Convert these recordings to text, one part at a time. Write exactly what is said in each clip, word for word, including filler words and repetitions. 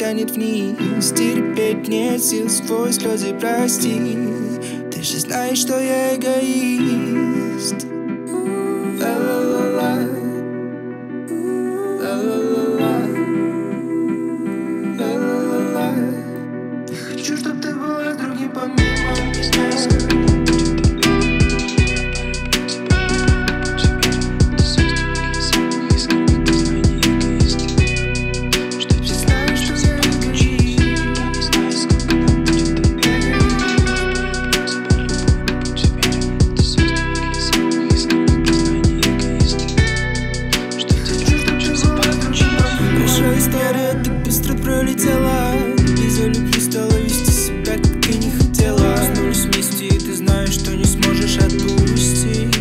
стянет вниз. Терпеть нет сил, сквозь слезы прости. Ты же знаешь, что я эгоист. Ла-ла-ла-ла. Ла-ла-ла-ла. Ла-ла-ла-ла. Хочу, чтоб ты была с другим помимо меня. История так быстро пролетела. Из-за любви стала вести себя, как ты не хотела. Проснулись вместе, и ты знаешь, что не сможешь отпустить.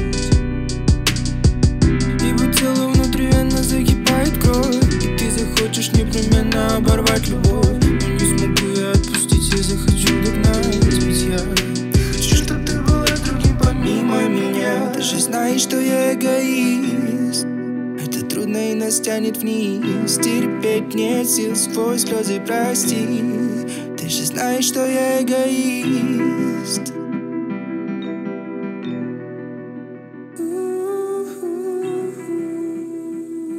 Ибо тело внутривенно закипает кровь, и ты захочешь непременно оборвать любовь. Но не смогу я отпустить, я захочу догнать. Ведь я хочу, чтоб ты была другим помимо меня. Ты же знаешь, что я эгоист. Трудно и нас тянет вниз. Терпеть нет сил, сквозь слезы прости. Ты же знаешь, что я эгоист.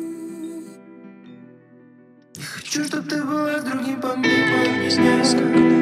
Хочу, чтоб ты была с другим помимо меня.